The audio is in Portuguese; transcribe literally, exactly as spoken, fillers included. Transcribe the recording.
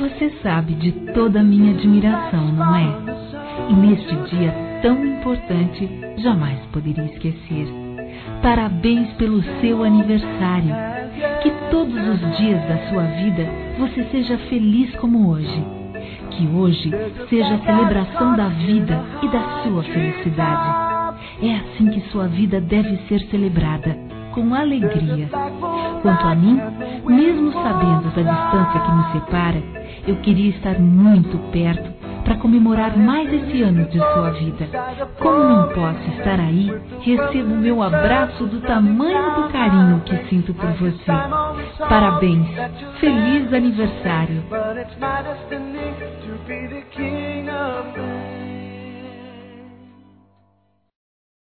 Você sabe de toda a minha admiração, não é? E neste dia tão importante, jamais poderia esquecer. Parabéns pelo seu aniversário. Que todos os dias da sua vida você seja feliz como hoje. Que hoje seja a celebração da vida e da sua felicidade. É assim que sua vida deve ser celebrada, com alegria. Quanto a mim, mesmo sabendo da distância que nos separa, eu queria estar muito perto para comemorar mais esse ano de sua vida. Como não posso estar aí, recebo o meu abraço do tamanho do carinho que sinto por você. Parabéns! Feliz aniversário!